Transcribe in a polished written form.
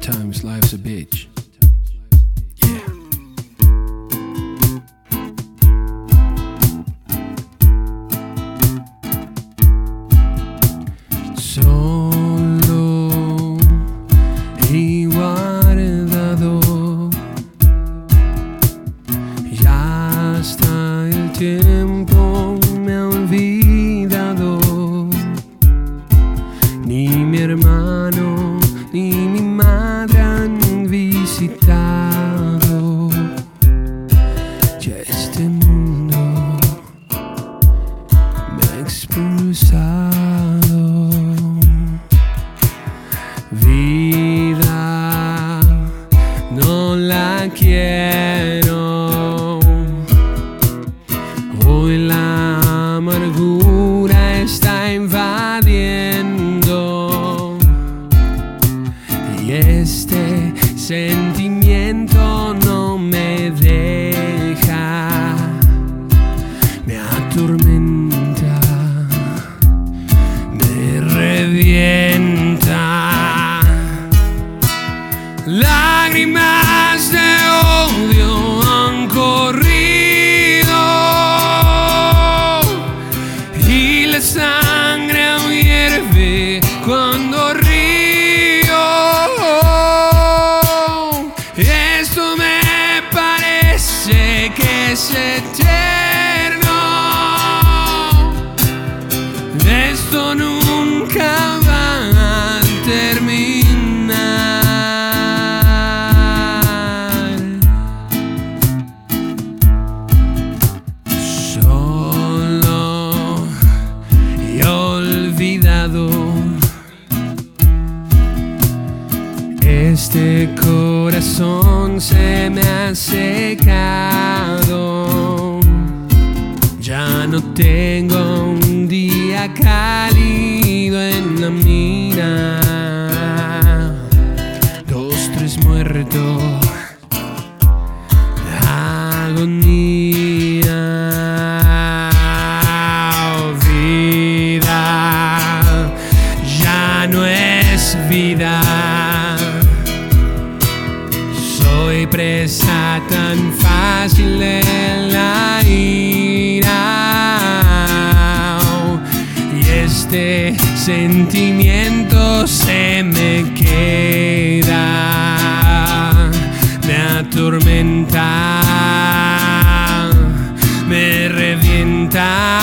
Sometimes life's a bitch. Yeah. Solo y guardado, ya hasta el tiempo me ha olvidado. Ni mi hermano ni mi madre han visitado ya este mundo me ha expulsado. Vida no la quiero, hoy la amargura está invadiendo y este sentimiento no me deja, me atormenta, me revienta. Lágrimas de odio han corrido y la sangre aún hierve cuando río. Esto me parece que es eterno, esto nunca va a terminar. Solo y olvidado, este corazón se me ha secado. Ya no tengo un día cálido en la mina. 2, 3 muertos, agonía. Vida ya no es vida. Soy presa tan fácil de la ira y este sentimiento se me queda, me atormenta, me revienta.